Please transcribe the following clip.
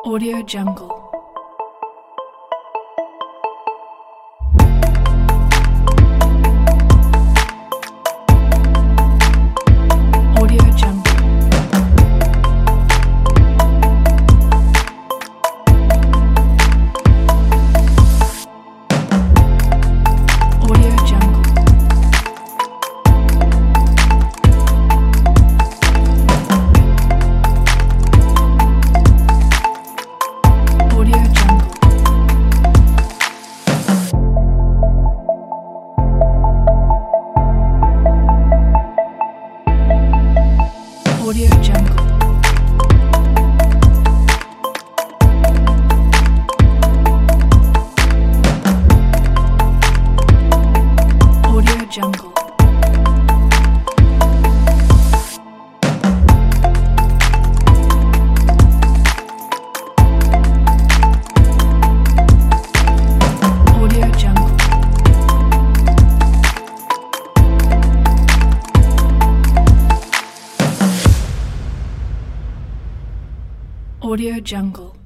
Audio Jungle. Audio Jungle. Audio Jungle. Audio Jungle. Audio Jungle. Audio Jungle. Audio Jungle. Audio Jungle.